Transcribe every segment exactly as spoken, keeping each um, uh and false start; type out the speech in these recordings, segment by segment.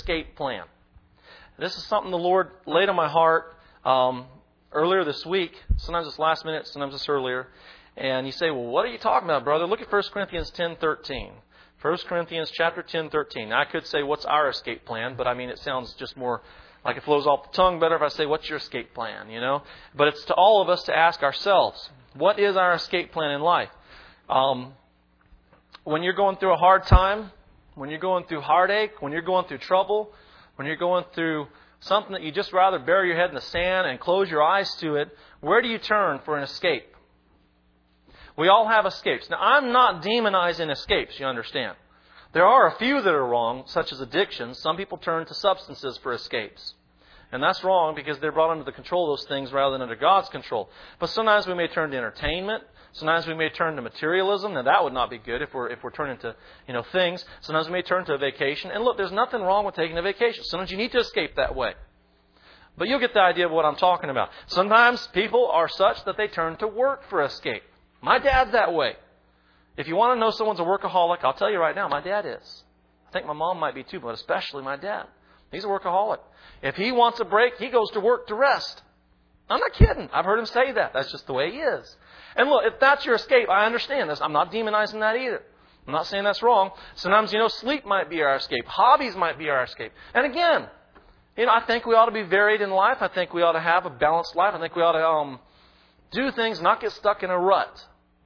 escape plan. This is something the Lord laid on my heart um, earlier this week. Sometimes it's last minute, sometimes it's earlier. And you say, well, what are you talking about, brother? Look at First Corinthians ten thirteen. First Corinthians chapter ten thirteen. Now, I could say, what's our escape plan? But I mean, it sounds just more like it flows off the tongue better if I say, what's your escape plan? You know? But it's to all of us to ask ourselves, what is our escape plan in life? Um, when you're going through a hard time, when you're going through heartache, when you're going through trouble, when you're going through something that you just rather bury your head in the sand and close your eyes to it, where do you turn for an escape? We all have escapes. Now, I'm not demonizing escapes, you understand. There are a few that are wrong, such as addictions. Some people turn to substances for escapes. And that's wrong because they're brought under the control of those things rather than under God's control. But sometimes we may turn to entertainment. Sometimes we may turn to materialism. Now, that would not be good if we're if we're turning to, you know, things. Sometimes we may turn to a vacation. And look, there's nothing wrong with taking a vacation. Sometimes you need to escape that way. But you'll get the idea of what I'm talking about. Sometimes people are such that they turn to work for escape. My dad's that way. If you want to know someone's a workaholic, I'll tell you right now, my dad is. I think my mom might be too, but especially my dad. He's a workaholic. If he wants a break, he goes to work to rest. I'm not kidding. I've heard him say that. That's just the way he is. And look, if that's your escape, I understand this. I'm not demonizing that either. I'm not saying that's wrong. Sometimes, you know, sleep might be our escape. Hobbies might be our escape. And again, you know, I think we ought to be varied in life. I think we ought to have a balanced life. I think we ought to um, do things, not get stuck in a rut.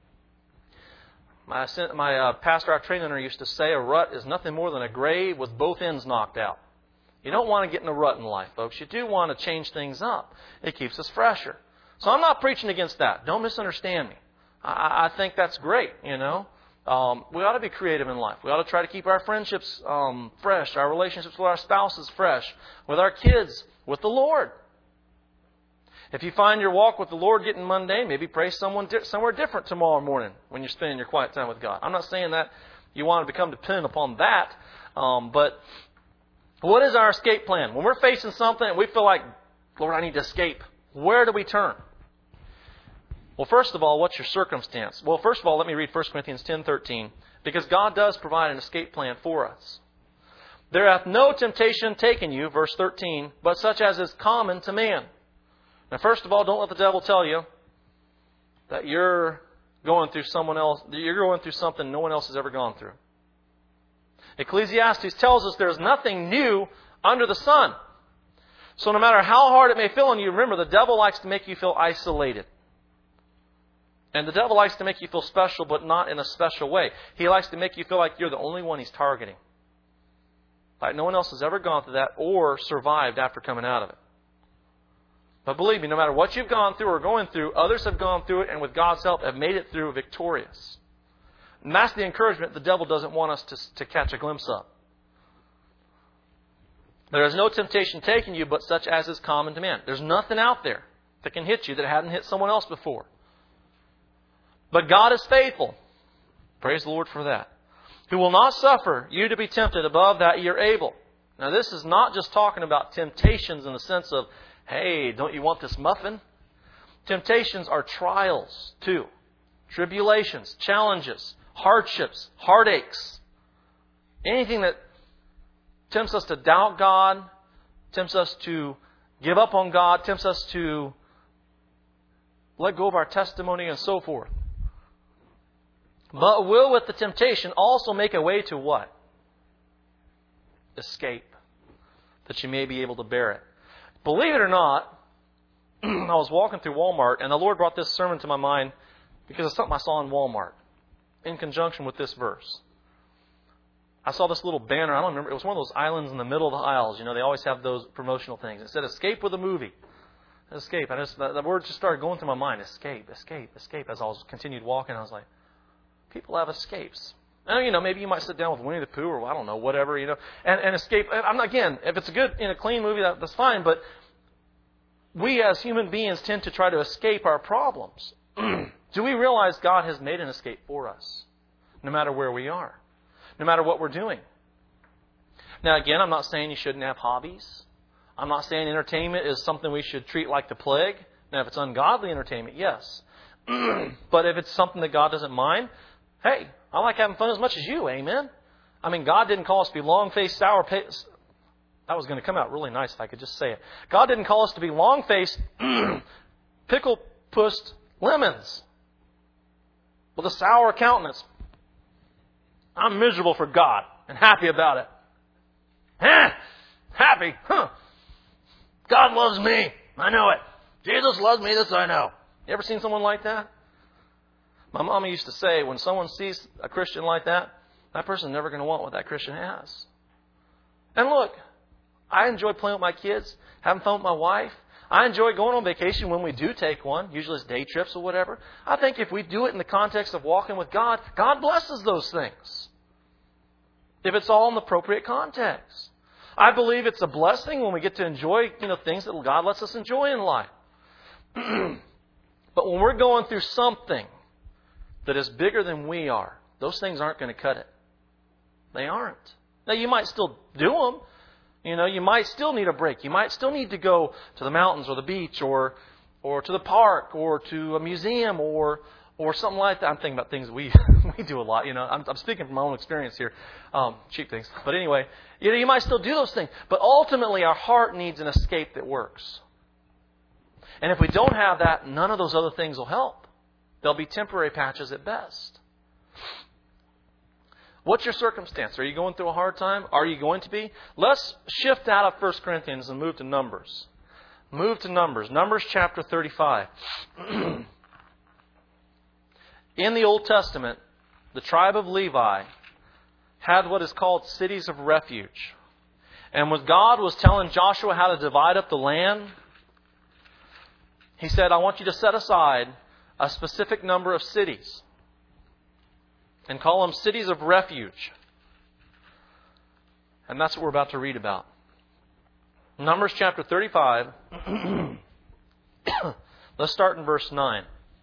My, my uh, pastor, our trainer, used to say a rut is nothing more than a grave with both ends knocked out. You don't want to get in a rut in life, folks. You do want to change things up. It keeps us fresher. So I'm not preaching against that. Don't misunderstand me. I, I think that's great, you know. Um, we ought to be creative in life. We ought to try to keep our friendships um, fresh, our relationships with our spouses fresh, with our kids, with the Lord. If you find your walk with the Lord getting mundane, maybe pray someone di- somewhere different tomorrow morning when you're spending your quiet time with God. I'm not saying that you want to become dependent upon that, um, but what is our escape plan? When we're facing something and we feel like, Lord, I need to escape, where do we turn? Well, first of all, what's your circumstance? Well, first of all, let me read First Corinthians ten thirteen, because God does provide an escape plan for us. There hath no temptation taken you, verse thirteen, but such as is common to man. Now, first of all, don't let the devil tell you that you're going through someone else, you're going through something no one else has ever gone through. Ecclesiastes tells us there's nothing new under the sun. So no matter how hard it may feel on you, remember, the devil likes to make you feel isolated. And the devil likes to make you feel special, but not in a special way. He likes to make you feel like you're the only one he's targeting. Like no one else has ever gone through that or survived after coming out of it. But believe me, no matter what you've gone through or going through, others have gone through it and with God's help have made it through victorious. And that's the encouragement the devil doesn't want us to, to catch a glimpse of. There is no temptation taken you but such as is common to man. There's nothing out there that can hit you that hadn't hit someone else before. But God is faithful. Praise the Lord for that. Who will not suffer you to be tempted above that you're able. Now this is not just talking about temptations in the sense of, hey, don't you want this muffin? Temptations are trials too. Tribulations, challenges, hardships, heartaches. Anything that tempts us to doubt God, tempts us to give up on God, tempts us to let go of our testimony and so forth. But will with the temptation also make a way to what? Escape. That you may be able to bear it. Believe it or not, I was walking through Walmart and the Lord brought this sermon to my mind because it's something I saw in Walmart in conjunction with this verse. I saw this little banner. I don't remember. It was one of those islands in the middle of the aisles. You know, they always have those promotional things. It said, escape with a movie. Escape. I just, the, the word just started going through my mind. Escape, escape, escape. As I was continued walking, I was like, people have escapes. And, you know, maybe you might sit down with Winnie the Pooh or, I don't know, whatever, you know, and, and escape. I'm not, again, if it's a good, in a clean movie, that, that's fine. But we as human beings tend to try to escape our problems. Do we realize God has made an escape for us? No matter where we are. No matter what we're doing. Now, again, I'm not saying you shouldn't have hobbies. I'm not saying entertainment is something we should treat like the plague. Now, if it's ungodly entertainment, yes. But if it's something that God doesn't mind, hey, I like having fun as much as you, amen? I mean, God didn't call us to be long-faced, sour, That was going to come out really nice if I could just say it. God didn't call us to be long-faced, pickle-pussed lemons with a sour countenance. I'm miserable for God and happy about it. Huh? Happy? Huh? God loves me. I know it. Jesus loves me. This I know. You ever seen someone like that? My mama used to say, when someone sees a Christian like that, that person's never going to want what that Christian has. And look, I enjoy playing with my kids, having fun with my wife. I enjoy going on vacation when we do take one. Usually it's day trips or whatever. I think if we do it in the context of walking with God, God blesses those things. If it's all in the appropriate context. I believe it's a blessing when we get to enjoy, you know, things that God lets us enjoy in life. But when we're going through something that is bigger than we are, those things aren't going to cut it. They aren't. Now, you might still do them. You know, you might still need a break. You might still need to go to the mountains or the beach or or to the park or to a museum or or something like that. I'm thinking about things we we do a lot. You know, I'm, I'm speaking from my own experience here. Um, cheap things. But anyway, you know, you might still do those things. But ultimately, our heart needs an escape that works. And if we don't have that, none of those other things will help. They'll be temporary patches at best. What's your circumstance? Are you going through a hard time? Are you going to be? Let's shift out of First Corinthians and move to Numbers. Move to Numbers. Numbers chapter thirty-five. In the Old Testament, the tribe of Levi had what is called cities of refuge. And when God was telling Joshua how to divide up the land, He said, I want you to set aside a specific number of cities and call them cities of refuge. And that's what we're about to read about. Numbers chapter thirty-five. Let's start in verse nine.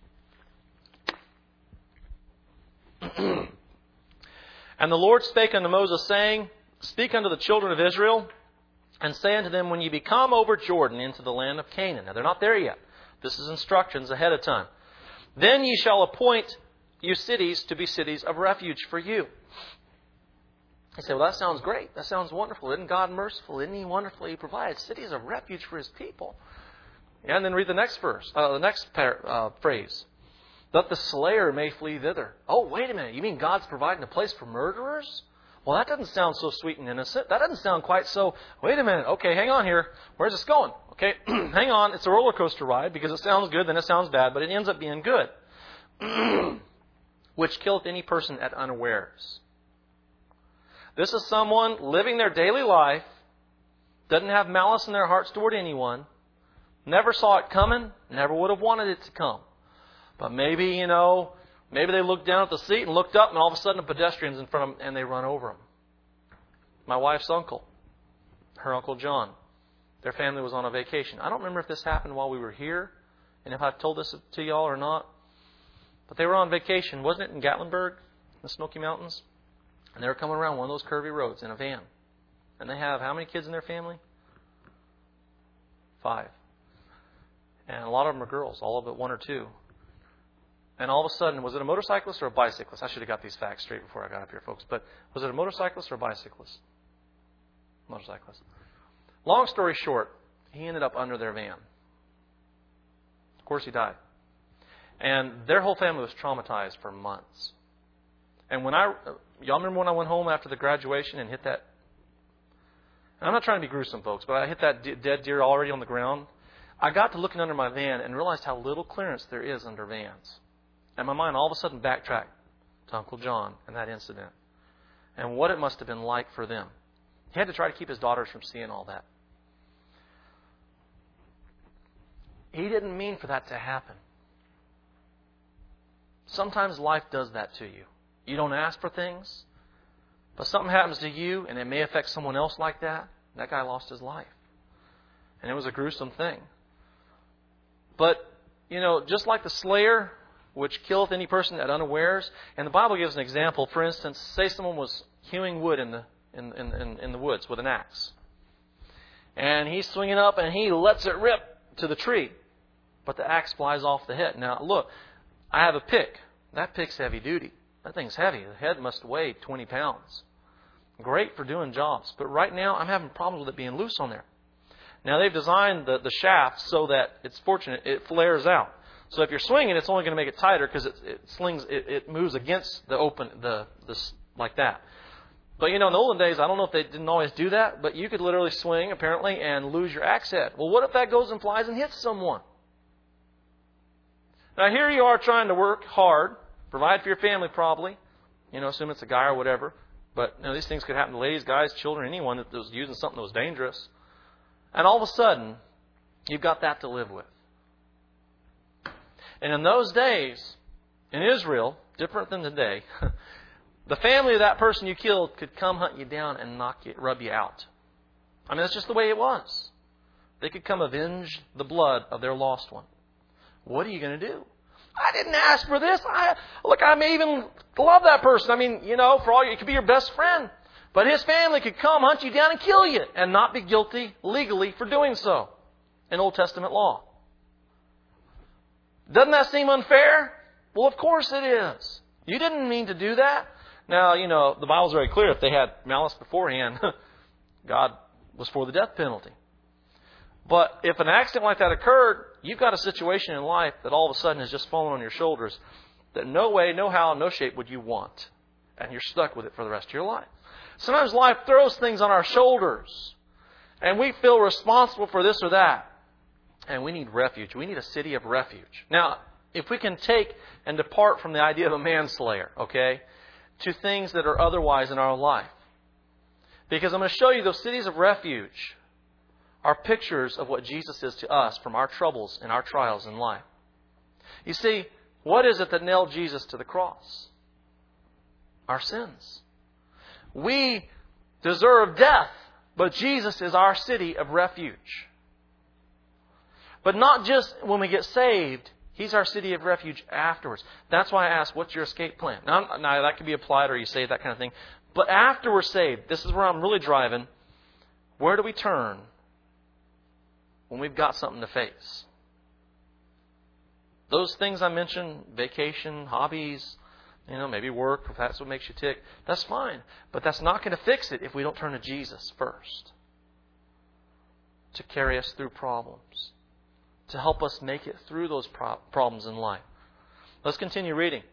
And the Lord spake unto Moses, saying, Speak unto the children of Israel, and say unto them, When ye be come over Jordan into the land of Canaan. Now they're not there yet. This is instructions ahead of time. Then ye shall appoint you cities to be cities of refuge for you. He said, well, that sounds great. That sounds wonderful. Isn't God merciful? Isn't He wonderful? He provides cities of refuge for His people. Yeah, and then read the next verse, uh, the next par- uh, phrase. That the slayer may flee thither. Oh, wait a minute. You mean God's providing a place for murderers? Well, that doesn't sound so sweet and innocent. That doesn't sound quite so, wait a minute. Okay, hang on here. Where's this going? Okay, hang on. It's a roller coaster ride because it sounds good, then it sounds bad, but it ends up being good. Which killeth any person at unawares. This is someone living their daily life, doesn't have malice in their hearts toward anyone, never saw it coming, never would have wanted it to come. But maybe, you know, maybe they looked down at the seat and looked up and all of a sudden a pedestrian's in front of them and they run over them. My wife's uncle, her Uncle John, their family was on a vacation. I don't remember if this happened while we were here and if I've told this to y'all or not. But they were on vacation, wasn't it, in Gatlinburg, the Smoky Mountains? And they were coming around one of those curvy roads in a van. And they have how many kids in their family? Five. And a lot of them are girls, all of it one or two. And all of a sudden, was it a motorcyclist or a bicyclist? I should have got these facts straight before I got up here, folks. But was it a motorcyclist or a bicyclist? Motorcyclist. Long story short, he ended up under their van. Of course, he died. And their whole family was traumatized for months. And when I, y'all remember when I went home after the graduation and hit that? And I'm not trying to be gruesome, folks, but I hit that d- dead deer already on the ground. I got to looking under my van and realized how little clearance there is under vans. And my mind all of a sudden backtracked to Uncle John and that incident. And what it must have been like for them. He had to try to keep his daughters from seeing all that. He didn't mean for that to happen. Sometimes life does that to you. You don't ask for things, but something happens to you and it may affect someone else like that. That guy lost his life. And it was a gruesome thing. But, you know, just like the slayer, which killeth any person at unawares, and the Bible gives an example. For instance, say someone was hewing wood in the in, in, in, in the woods with an axe. And he's swinging up and he lets it rip to the tree. But the axe flies off the head. Now, look, I have a pick. That pick's heavy duty. That thing's heavy. The head must weigh twenty pounds. Great for doing jobs. But right now, I'm having problems with it being loose on there. Now, they've designed the, the shaft so that it's fortunate, it flares out. So if you're swinging, it's only going to make it tighter because it, it slings, it, it moves against the open, the, the like that. But, you know, in the olden days, I don't know if they didn't always do that, but you could literally swing, apparently, and lose your axe head. Well, what if that goes and flies and hits someone? Now, here you are trying to work hard, provide for your family probably, you know, assume it's a guy or whatever. But, you know, these things could happen to ladies, guys, children, anyone that was using something that was dangerous. And all of a sudden, you've got that to live with. And in those days, in Israel, different than today, the family of that person you killed could come hunt you down and knock you, rub you out. I mean, that's just the way it was. They could come avenge the blood of their lost one. What are you going to do? I didn't ask for this. I, look, I may even love that person. I mean, you know, for all you, it could be your best friend. But his family could come hunt you down and kill you and not be guilty legally for doing so in Old Testament law. Doesn't that seem unfair? Well, of course it is. You didn't mean to do that. Now, you know, the Bible's very clear. If they had malice beforehand, God was for the death penalty. But if an accident like that occurred, you've got a situation in life that all of a sudden has just fallen on your shoulders that no way, no how, no shape would you want. And you're stuck with it for the rest of your life. Sometimes life throws things on our shoulders. And we feel responsible for this or that. And we need refuge. We need a city of refuge. Now, if we can take and depart from the idea of a manslayer, okay, to things that are otherwise in our life. Because I'm going to show you those cities of refuge are pictures of what Jesus is to us from our troubles and our trials in life. You see, what is it that nailed Jesus to the cross? Our sins. We deserve death, but Jesus is our city of refuge. But not just when we get saved, He's our city of refuge afterwards. That's why I asked, what's your escape plan? Now, now that can be applied or you say that kind of thing. But after we're saved, this is where I'm really driving. Where do we turn when we've got something to face? Those things I mentioned, vacation, hobbies, you know, maybe work, if that's what makes you tick, that's fine. But that's not going to fix it if we don't turn to Jesus first to carry us through problems, to help us make it through those pro- problems in life. Let's continue reading.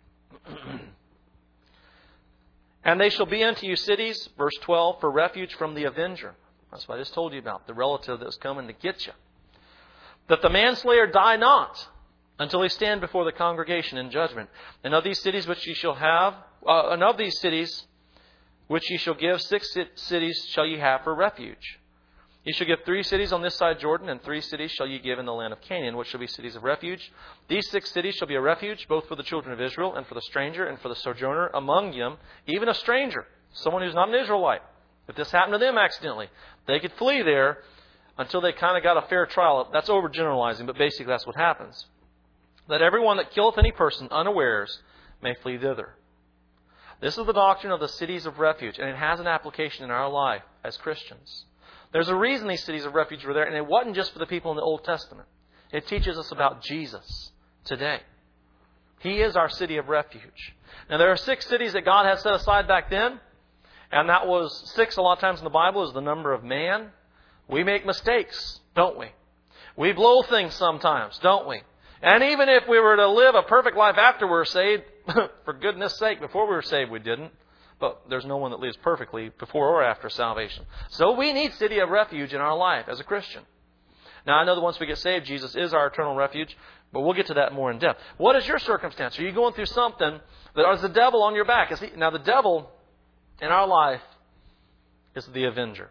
And they shall be unto you cities, verse twelve, for refuge from the avenger. That's what I just told you about, the relative that's coming to get you. That the manslayer die not until he stand before the congregation in judgment. And of these cities which ye shall have, uh, and of these cities which ye shall give, six cities shall ye have for refuge. Ye shall give three cities on this side Jordan, and three cities shall ye give in the land of Canaan, which shall be cities of refuge. These six cities shall be a refuge, both for the children of Israel, and for the stranger, and for the sojourner among them, even a stranger, someone who's not an Israelite. If this happened to them accidentally, they could flee there until they kind of got a fair trial. That's overgeneralizing, but basically that's what happens. That everyone that killeth any person unawares may flee thither. This is the doctrine of the cities of refuge, and it has an application in our life as Christians. There's a reason these cities of refuge were there, and it wasn't just for the people in the Old Testament. It teaches us about Jesus today. He is our city of refuge. Now, there are six cities that God had set aside back then, and that was six a lot of times in the Bible is the number of man. We make mistakes, don't we? We blow things sometimes, don't we? And even if we were to live a perfect life after we're saved, for goodness sake, before we were saved we didn't. But there's no one that lives perfectly before or after salvation. So we need city of refuge in our life as a Christian. Now, I know that once we get saved, Jesus is our eternal refuge, but we'll get to that more in depth. What is your circumstance? Are you going through something that is the devil on your back? Is he, now, the devil in our life is the avenger.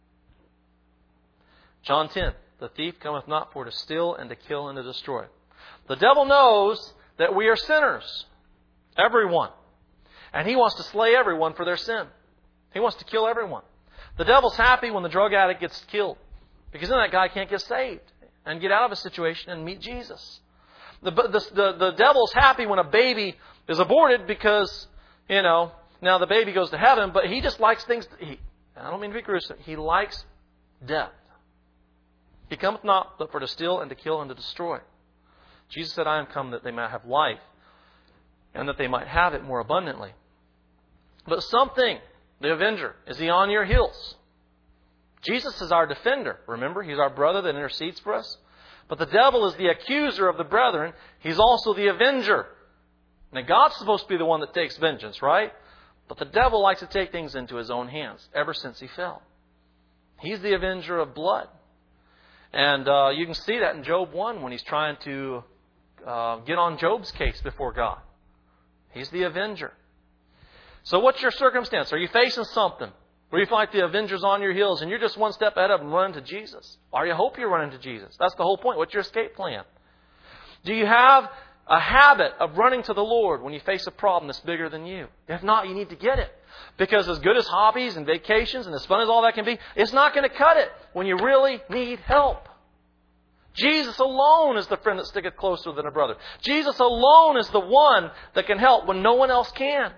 John ten, the thief cometh not for to steal and to kill and to destroy. The devil knows that we are sinners. Everyone. And he wants to slay everyone for their sin. He wants to kill everyone. The devil's happy when the drug addict gets killed, because then that guy can't get saved and get out of a situation and meet Jesus. The, the, the, the devil's happy when a baby is aborted because, you know, now the baby goes to heaven, but he just likes things. He, I don't mean to be gruesome. He likes death. He cometh not but for to steal and to kill and to destroy. Jesus said, I am come that they might have life and that they might have it more abundantly. But something the avenger? Is he on your heels? Jesus is our defender. Remember, He's our brother that intercedes for us. But the devil is the accuser of the brethren. He's also the avenger. Now, God's supposed to be the one that takes vengeance, right? But the devil likes to take things into his own hands ever since he fell. He's the avenger of blood. And uh, you can see that in Job one when he's trying to uh, get on Job's case before God. He's the avenger. So what's your circumstance? Are you facing something where you feel like the avenger's on your heels and you're just one step ahead of them running to Jesus? Or you hope you're running to Jesus. That's the whole point. What's your escape plan? Do you have a habit of running to the Lord when you face a problem that's bigger than you? If not, you need to get it. Because as good as hobbies and vacations and as fun as all that can be, it's not going to cut it when you really need help. Jesus alone is the friend that sticketh closer than a brother. Jesus alone is the one that can help when no one else can.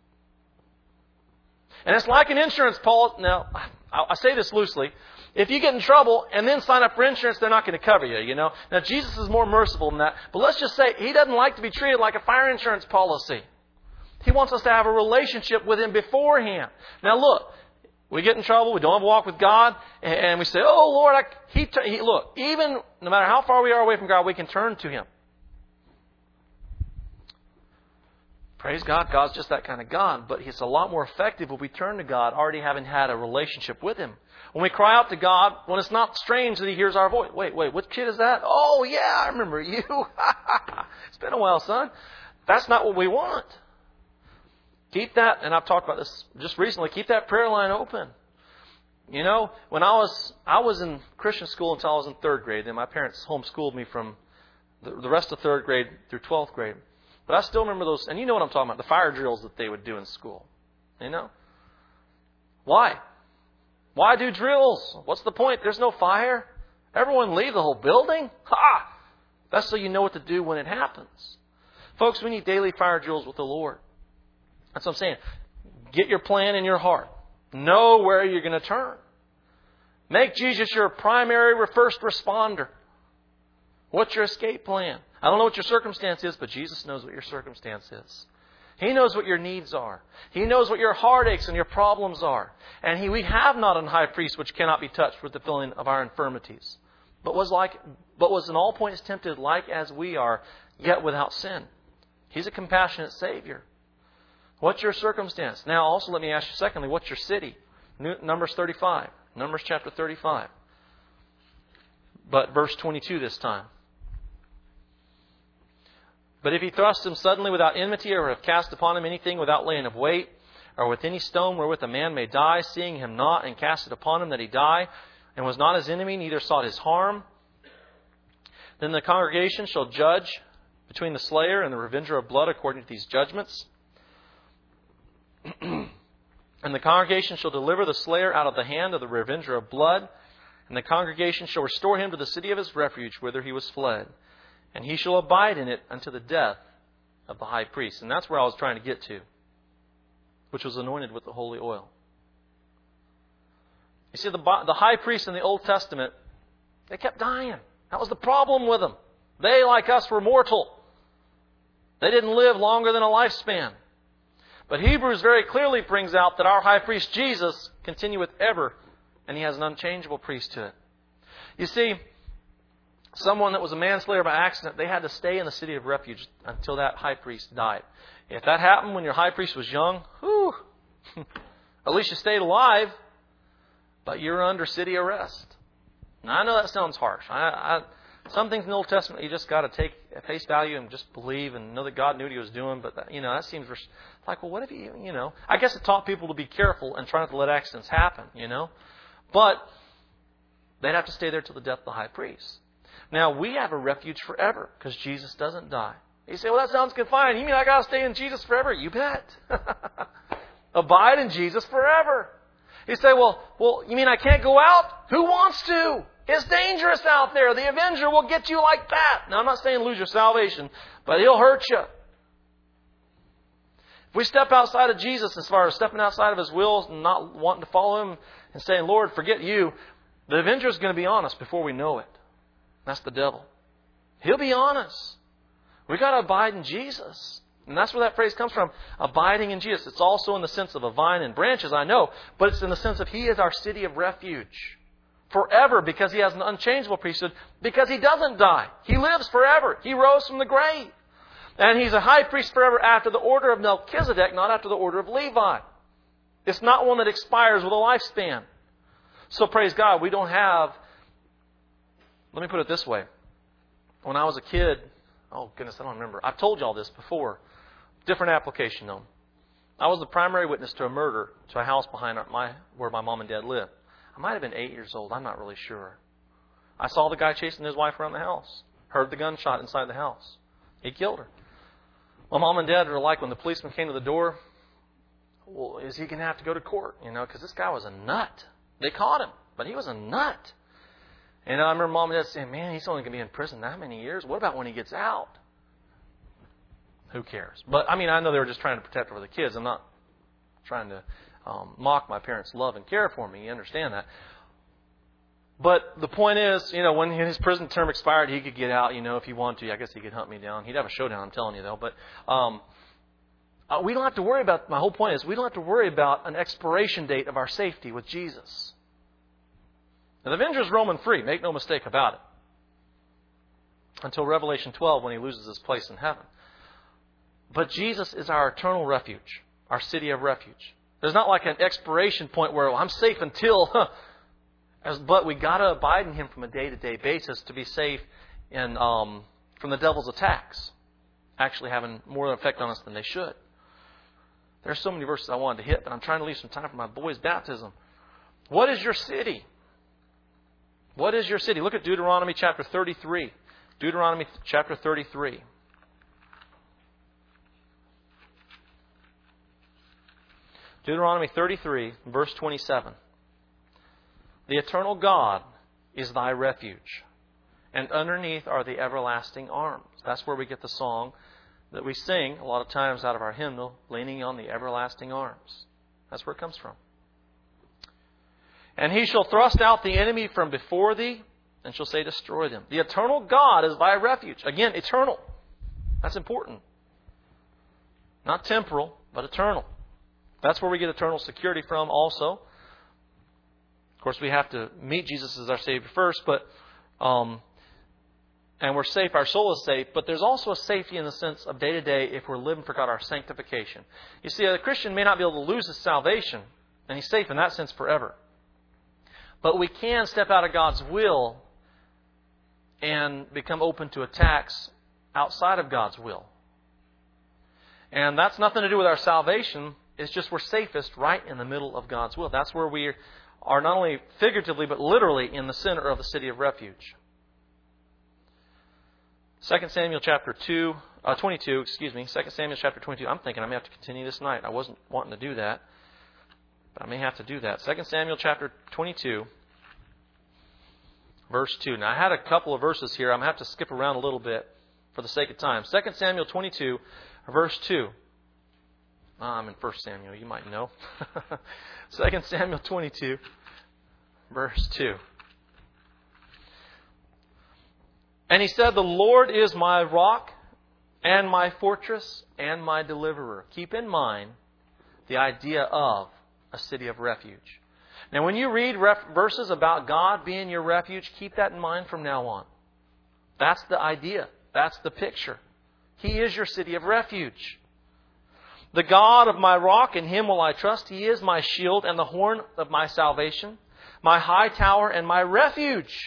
And it's like an insurance policy. Now, I say this loosely. If you get in trouble and then sign up for insurance, they're not going to cover you, you know. Now, Jesus is more merciful than that. But let's just say He doesn't like to be treated like a fire insurance policy. He wants us to have a relationship with Him beforehand. Now, look, we get in trouble, we don't have a walk with God, and we say, oh, Lord, I, he, he, look, even no matter how far we are away from God, we can turn to Him. Praise God, God's just that kind of God. But it's a lot more effective when we turn to God already having had a relationship with Him. When we cry out to God, when it's not strange that He hears our voice. Wait, wait, what kid is that? Oh, yeah, I remember you. It's been a while, son. That's not what we want. Keep that, and I've talked about this just recently, keep that prayer line open. You know, when I was I was in Christian school until I was in third grade. Then my parents homeschooled me from the, the rest of third grade through twelfth grade. But I still remember those, and you know what I'm talking about, the fire drills that they would do in school. You know? Why? Why do drills? What's the point? There's no fire. Everyone leave the whole building? Ha! That's so you know what to do when it happens. Folks, we need daily fire drills with the Lord. That's what I'm saying. Get your plan in your heart. Know where you're going to turn. Make Jesus your primary first responder. What's your escape plan? I don't know what your circumstance is, but Jesus knows what your circumstance is. He knows what your needs are. He knows what your heartaches and your problems are. And he, we have not an high priest which cannot be touched with the feeling of our infirmities, but was like, but was in all points tempted like as we are, yet without sin. He's a compassionate Savior. What's your circumstance? Now, also let me ask you secondly, what's your city? Numbers thirty-five. Numbers chapter thirty-five. But verse twenty-two this time. But if he thrust him suddenly without enmity, or have cast upon him anything without laying of weight, or with any stone wherewith a man may die, seeing him not, and cast it upon him that he die, and was not his enemy, neither sought his harm, then the congregation shall judge between the slayer and the revenger of blood according to these judgments. And the congregation shall deliver the slayer out of the hand of the revenger of blood, and the congregation shall restore him to the city of his refuge, whither he was fled. And he shall abide in it unto the death of the high priest. And that's where I was trying to get to, which was anointed with the holy oil. You see, the, the high priests in the Old Testament, they kept dying. That was the problem with them. They, like us, were mortal. They didn't live longer than a lifespan. But Hebrews very clearly brings out that our high priest Jesus continueth ever, and he has an unchangeable priesthood. You see, someone that was a manslayer by accident, they had to stay in the city of refuge until that high priest died. If that happened when your high priest was young, whew, at least you stayed alive, but you're under city arrest. Now, I know that sounds harsh. I, I, some things in the Old Testament you just got to take at face value and just believe and know that God knew what He was doing. But that, you know, that seems like, well, what if you, you know? I guess it taught people to be careful and try not to let accidents happen, you know. But they'd have to stay there till the death of the high priest. Now, we have a refuge forever because Jesus doesn't die. You say, well, that sounds confined. You mean I got to stay in Jesus forever? You bet. Abide in Jesus forever. You say, well, well, you mean I can't go out? Who wants to? It's dangerous out there. The avenger will get you like that. Now, I'm not saying lose your salvation, but he'll hurt you. If we step outside of Jesus as far as stepping outside of His will and not wanting to follow Him and saying, Lord, forget you, the avenger is going to be on us before we know it. That's the devil. He'll be on us. We've got to abide in Jesus. And that's where that phrase comes from, abiding in Jesus. It's also in the sense of a vine and branches, I know, but it's in the sense of He is our city of refuge. Forever, because He has an unchangeable priesthood, because He doesn't die. He lives forever. He rose from the grave. And He's a high priest forever after the order of Melchizedek, not after the order of Levi. It's not one that expires with a lifespan. So praise God, we don't have... Let me put it this way. When I was a kid... Oh, goodness, I don't remember. I've told you all this before. Different application, though. I was the primary witness to a murder to a house behind my where my mom and dad lived. I might have been eight years old. I'm not really sure. I saw the guy chasing his wife around the house. Heard the gunshot inside the house. He killed her. My mom and dad were like, when the policeman came to the door, well, is he going to have to go to court? You know, because this guy was a nut. They caught him, but he was a nut. And I remember Mom and Dad saying, man, he's only going to be in prison that many years. What about when he gets out? Who cares? But, I mean, I know they were just trying to protect her for the kids. I'm not trying to um, mock my parents' love and care for me. You understand that. But the point is, you know, when his prison term expired, he could get out, you know, if he wanted to. I guess he could hunt me down. He'd have a showdown, I'm telling you, though. But um, uh, we don't have to worry about, my whole point is, we don't have to worry about an expiration date of our safety with Jesus. Now, the Avenger is Roman free. Make no mistake about it. Until Revelation twelve, when He loses His place in heaven. But Jesus is our eternal refuge, our city of refuge. There's not like an expiration point where, well, I'm safe until... Huh, as, but we got to abide in Him from a day-to-day basis to be safe in, um, from the devil's attacks. Actually having more effect on us than they should. There's so many verses I wanted to hit, but I'm trying to leave some time for my boy's baptism. What is your city? What is your city? Look at Deuteronomy chapter thirty-three. Deuteronomy chapter thirty-three. Deuteronomy thirty-three, verse twenty-seven. The eternal God is thy refuge, and underneath are the everlasting arms. That's where we get the song that we sing a lot of times out of our hymnal, leaning on the everlasting arms. That's where it comes from. And He shall thrust out the enemy from before thee, and shall say, destroy them. The eternal God is thy refuge. Again, eternal. That's important. Not temporal, but eternal. That's where we get eternal security from also. Of course, we have to meet Jesus as our Savior first, but um, and we're safe, our soul is safe, but there's also a safety in the sense of day-to-day if we're living for God, our sanctification. You see, a Christian may not be able to lose his salvation, and he's safe in that sense forever. But we can step out of God's will and become open to attacks outside of God's will. And that's nothing to do with our salvation. It's just we're safest right in the middle of God's will. That's where we are not only figuratively but literally in the center of the city of refuge. Second Samuel chapter two, uh, twenty-two, excuse me. Second Samuel chapter twenty-two. I'm thinking I may have to continue this night. I wasn't wanting to do that, but I may have to do that. Second Samuel chapter twenty-two, verse two. Now I had a couple of verses here. I'm going to have to skip around a little bit for the sake of time. Second Samuel twenty-two, verse two. Oh, I'm in First Samuel. You might know. Second Samuel twenty-two, verse two. And he said, the Lord is my rock and my fortress and my deliverer. Keep in mind the idea of a city of refuge. Now, when you read ref- verses about God being your refuge, keep that in mind from now on. That's the idea. That's the picture. He is your city of refuge. The God of my rock, in Him will I trust. He is my shield and the horn of my salvation, my high tower and my refuge,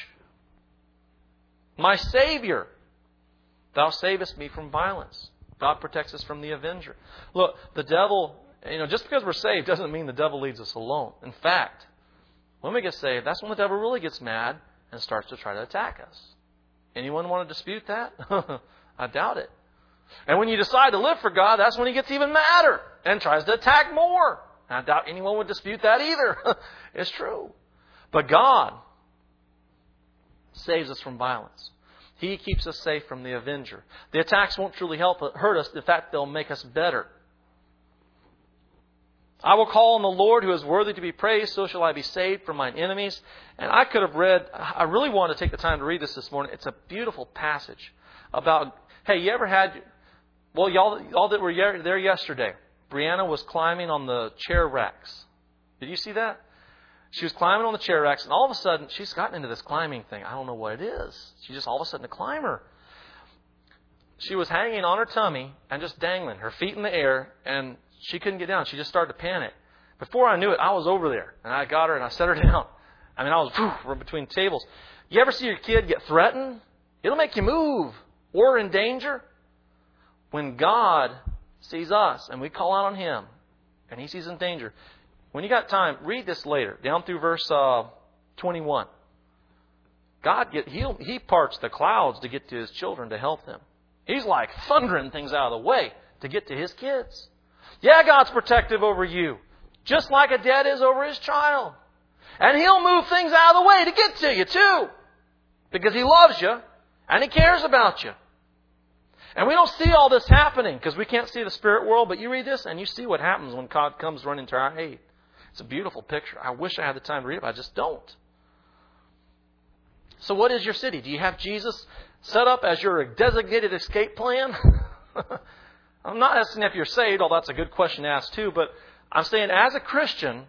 my Savior. Thou savest me from violence. God protects us from the avenger. Look, the devil, you know, just because we're saved doesn't mean the devil leaves us alone. In fact, when we get saved, that's when the devil really gets mad and starts to try to attack us. Anyone want to dispute that? I doubt it. And when you decide to live for God, that's when he gets even madder and tries to attack more. I doubt anyone would dispute that either. It's true. But God saves us from violence. He keeps us safe from the avenger. The attacks won't truly help hurt us. In fact, they'll make us better. I will call on the Lord who is worthy to be praised, so shall I be saved from mine enemies. And I could have read, I really want to take the time to read this this morning. It's a beautiful passage about, hey, you ever had, Well, y'all, y'all that were there yesterday, Brianna was climbing on the chair racks. Did you see that? She was climbing on the chair racks, and all of a sudden, she's gotten into this climbing thing. I don't know what it is. She's just all of a sudden a climber. She was hanging on her tummy and just dangling, her feet in the air, and she couldn't get down. She just started to panic. Before I knew it, I was over there, and I got her, and I set her down. I mean, I was whew, between tables. You ever see your kid get threatened? It'll make you move or in danger. When God sees us and we call out on Him and He sees in danger, when you got time, read this later, down through verse uh, twenty-one. God, get, he He parts the clouds to get to His children to help them. He's like thundering things out of the way to get to His kids. Yeah, God's protective over you, just like a dad is over his child. And He'll move things out of the way to get to you too, because He loves you and He cares about you. And we don't see all this happening because we can't see the spirit world, but you read this and you see what happens when God comes running to our aid. It's a beautiful picture. I wish I had the time to read it, but I just don't. So what is your city? Do you have Jesus set up as your designated escape plan? I'm not asking if you're saved, although that's a good question to ask too, but I'm saying as a Christian,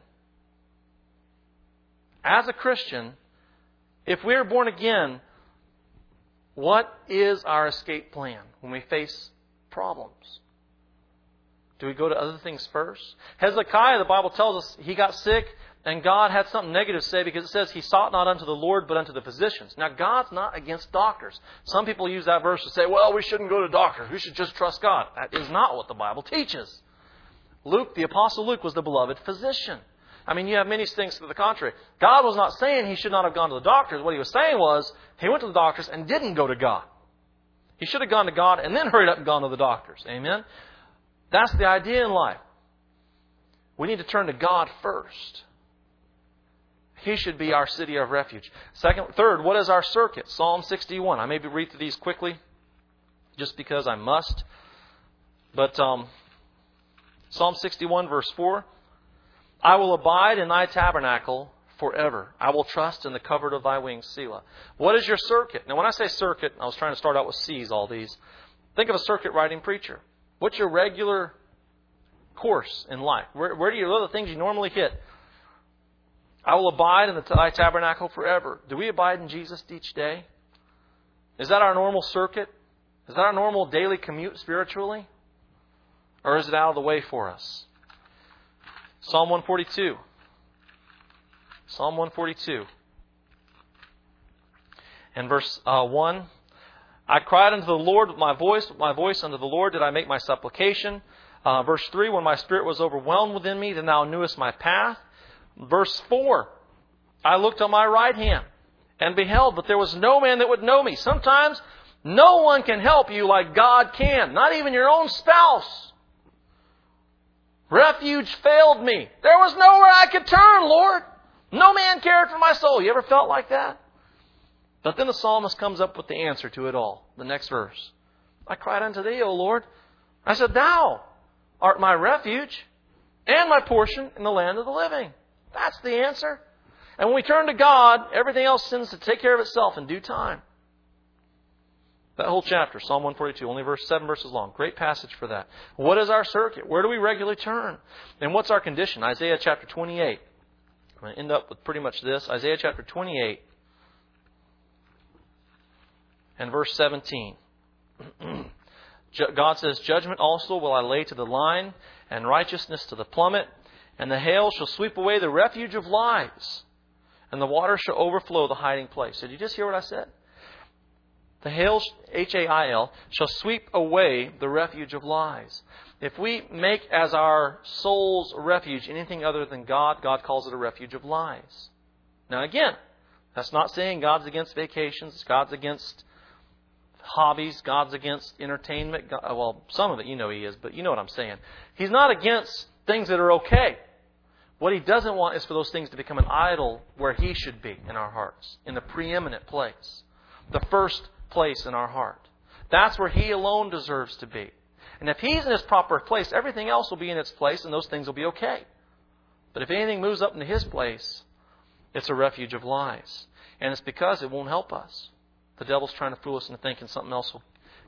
as a Christian, if we're born again, what is our escape plan when we face problems? Do we go to other things first? Hezekiah, the Bible tells us, he got sick and God had something negative to say because it says he sought not unto the Lord but unto the physicians. Now, God's not against doctors. Some people use that verse to say, well, we shouldn't go to doctors. We should just trust God. That is not what the Bible teaches. Luke, the Apostle Luke, was the beloved physician. I mean, you have many things to the contrary. God was not saying he should not have gone to the doctors. What He was saying was he went to the doctors and didn't go to God. He should have gone to God and then hurried up and gone to the doctors. Amen? That's the idea in life. We need to turn to God first. He should be our city of refuge. Second, third, what is our circuit? Psalm sixty-one. I may read through these quickly just because I must. But um, Psalm sixty-one, verse four. I will abide in Thy tabernacle forever. I will trust in the covert of Thy wings, Selah. What is your circuit? Now, when I say circuit, I was trying to start out with C's, all these. Think of a circuit riding preacher. What's your regular course in life? Where, where do you, what are the things you normally hit? I will abide in the Thy tabernacle forever. Do we abide in Jesus each day? Is that our normal circuit? Is that our normal daily commute spiritually? Or is it out of the way for us? Psalm one forty-two. Psalm one forty-two. And verse uh, one. I cried unto the Lord with my voice. With my voice unto the Lord did I make my supplication. Uh, verse three. When my spirit was overwhelmed within me, then Thou knewest my path. Verse four. I looked on my right hand and beheld, but there was no man that would know me. Sometimes no one can help you like God can. Not even your own spouse. Refuge failed me. There was nowhere I could turn, Lord. No man cared for my soul. You ever felt like that? But then the psalmist comes up with the answer to it all. The next verse. I cried unto Thee, O Lord. I said, Thou art my refuge and my portion in the land of the living. That's the answer. And when we turn to God, everything else tends to take care of itself in due time. That whole chapter, Psalm one forty-two, only verse seven verses long. Great passage for that. What is our circuit? Where do we regularly turn? And what's our condition? Isaiah chapter twenty-eight. I'm going to end up with pretty much this. Isaiah chapter twenty-eight and verse seventeen. God says, Judgment also will I lay to the line, and righteousness to the plummet, and the hail shall sweep away the refuge of lies, and the water shall overflow the hiding place. Did you just hear what I said? The hail, H A I L, shall sweep away the refuge of lies. If we make as our soul's refuge anything other than God, God calls it a refuge of lies. Now again, that's not saying God's against vacations, God's against hobbies, God's against entertainment. God, well, some of it you know He is, but you know what I'm saying. He's not against things that are okay. What He doesn't want is for those things to become an idol where He should be in our hearts, in the preeminent place. The first place in our heart. That's where He alone deserves to be. And if He's in His proper place, everything else will be in its place and those things will be okay. But if anything moves up into His place, it's a refuge of lies. And it's because it won't help us. The devil's trying to fool us into thinking something else will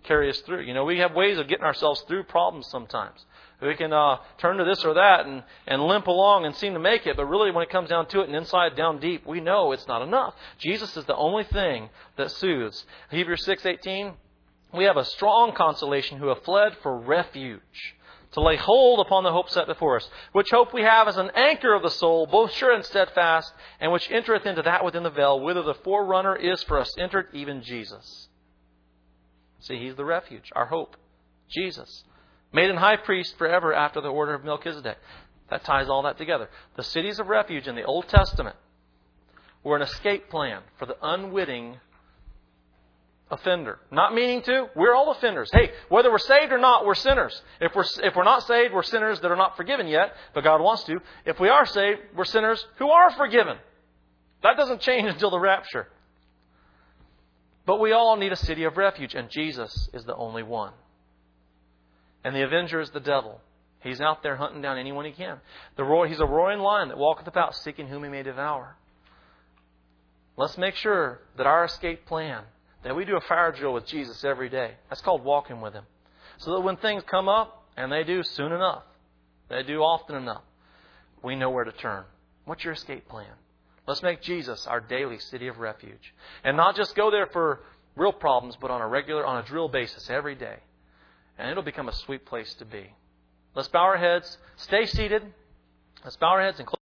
carry us through. You know, we have ways of getting ourselves through problems sometimes. We can uh, turn to this or that and, and limp along and seem to make it, but really when it comes down to it and inside down deep, we know it's not enough. Jesus is the only thing that soothes. Hebrews six eighteen, we have a strong consolation who have fled for refuge, to lay hold upon the hope set before us, which hope we have as an anchor of the soul, both sure and steadfast, and which entereth into that within the veil, whither the forerunner is for us entered, even Jesus. See, He's the refuge, our hope. Jesus. Made an high priest forever after the order of Melchizedek. That ties all that together. The cities of refuge in the Old Testament were an escape plan for the unwitting offender. Not meaning to. We're all offenders. Hey, whether we're saved or not, we're sinners. If we're if we're not saved, we're sinners that are not forgiven yet, but God wants to. If we are saved, we're sinners who are forgiven. That doesn't change until the rapture. But we all need a city of refuge, and Jesus is the only one. And the avenger is the devil. He's out there hunting down anyone he can. The roar, he's a roaring lion that walketh about, seeking whom he may devour. Let's make sure that our escape plan, that we do a fire drill with Jesus every day. That's called walking with Him. So that when things come up, and they do soon enough, they do often enough, we know where to turn. What's your escape plan? Let's make Jesus our daily city of refuge. And not just go there for real problems, but on a regular, on a drill basis every day. And it'll become a sweet place to be. Let's bow our heads. Stay seated. Let's bow our heads and close.